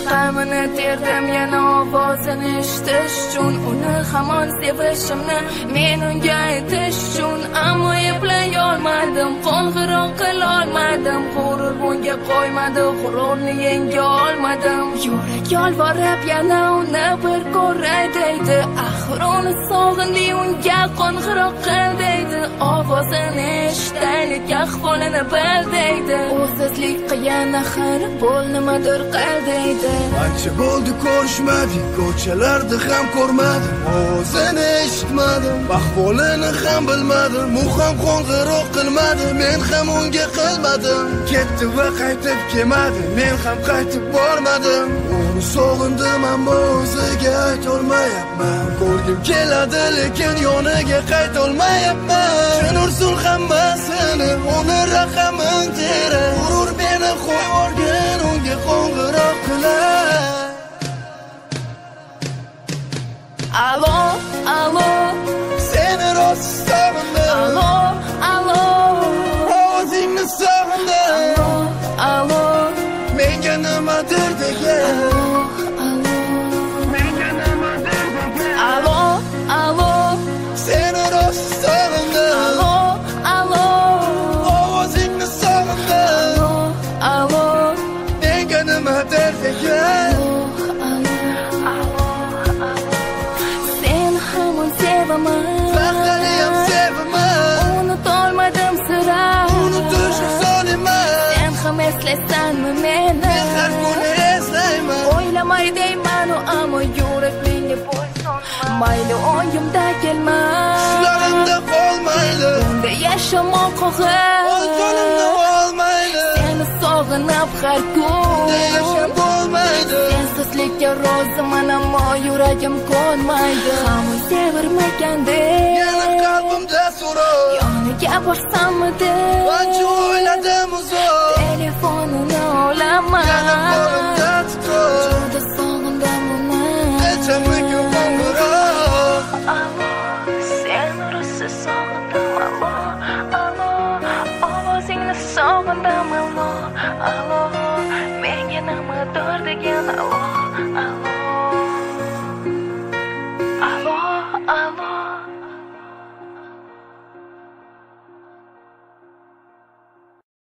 Raqamini terdim yana ovozini eshitish uchun, uni hamon sevishimni men unga aytish uchun, ammo eplay olmadim, qo'ng'iroq qilolmadim, g'urur bunga qo'ymadi, g'ururni yenga olmadim. Yurak yolvorib yana uni bir ko'ray deydi, axir uni sog'indi, unga qo'ng'iroq qil deydi, ovozini eshitaylik, ahvolini bil deydi, o'zsizlik qiyin axir bo'l nimadir qil deydi. Ancha bo'ldi ko'rishmadik, ko'chalarda ham ko'rmadim, o'zini eshitmadim, ahvolini ham bilmadim, u ham qo'ng'iroq qilmadi, men ham unga qilmadim. Ketdi va qaytib kelmadi, men ham qaytib bormadim. Uni sog'indim ammo o'ziga aytolmayapman, ko'rgim keladi lekin yoniga qaytolmayapman. Chin ursin hammasini uni raqamin tera, g'urur meni qo'yvorgan, unga qo'ng'iroq qilar. Alo, alo, seni rost sog'indim. alo, alo, Ovozingni sog'indim. alo, Menga nimadir degan. alo, alo, Seni rost sog'indim. alo, alo, Ovozingni sog'indim. alo, Menga nimadir degan. Seni hamon sevaman, Vaqtlariyam sevaman. unutolmadim sira, Unutishni soliman. sen ham eslaysanmi meni? Men har kuni eslayman. O'ylamay deyman-u, ammo yurak menga bo'ysunma. Mayli o'yimda kelma, Shuklarimda qolmaydi. bunda yashamoq xohlar, O'z yo'limda olmaydi. seni sog'inib har kun Yashab bo'lmaydi. sensizlikka roziman, ammo yuragim ko'nmaydi. Hamon sevirmagandek, Yana qalbimda so'roq. yoniga borsammi deb Ancha o'yladim uzoq. telefonini